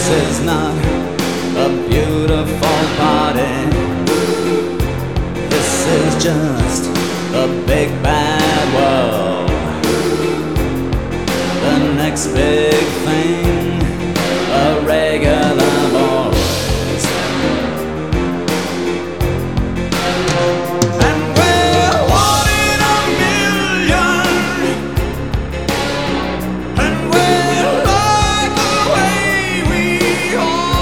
This is not a beautiful party. This is just a big bad world. The next big thing, a regular boys. And we're one in a million. And we're like the way we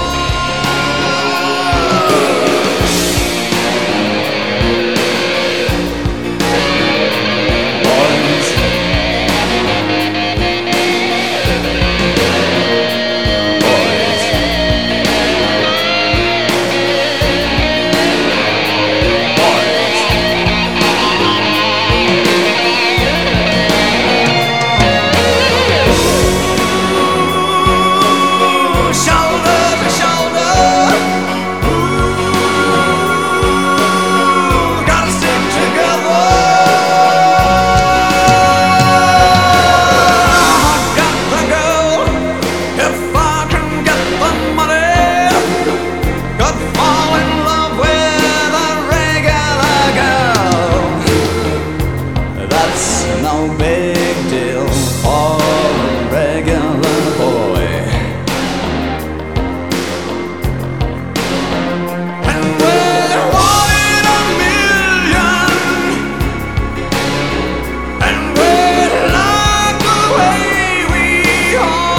no big deal for a regular boy. And we're one in a million. And we're like the way we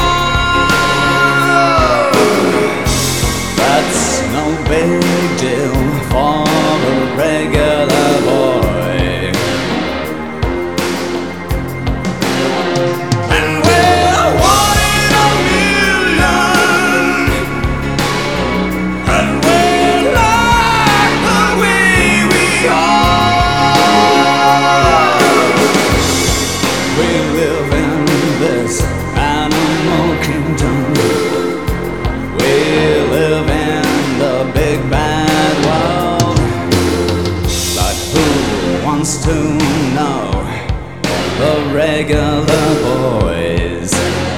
are. That's no big deal for a regular boy. This animal kingdom. We live in the big bad world. But who wants to know the regular boys?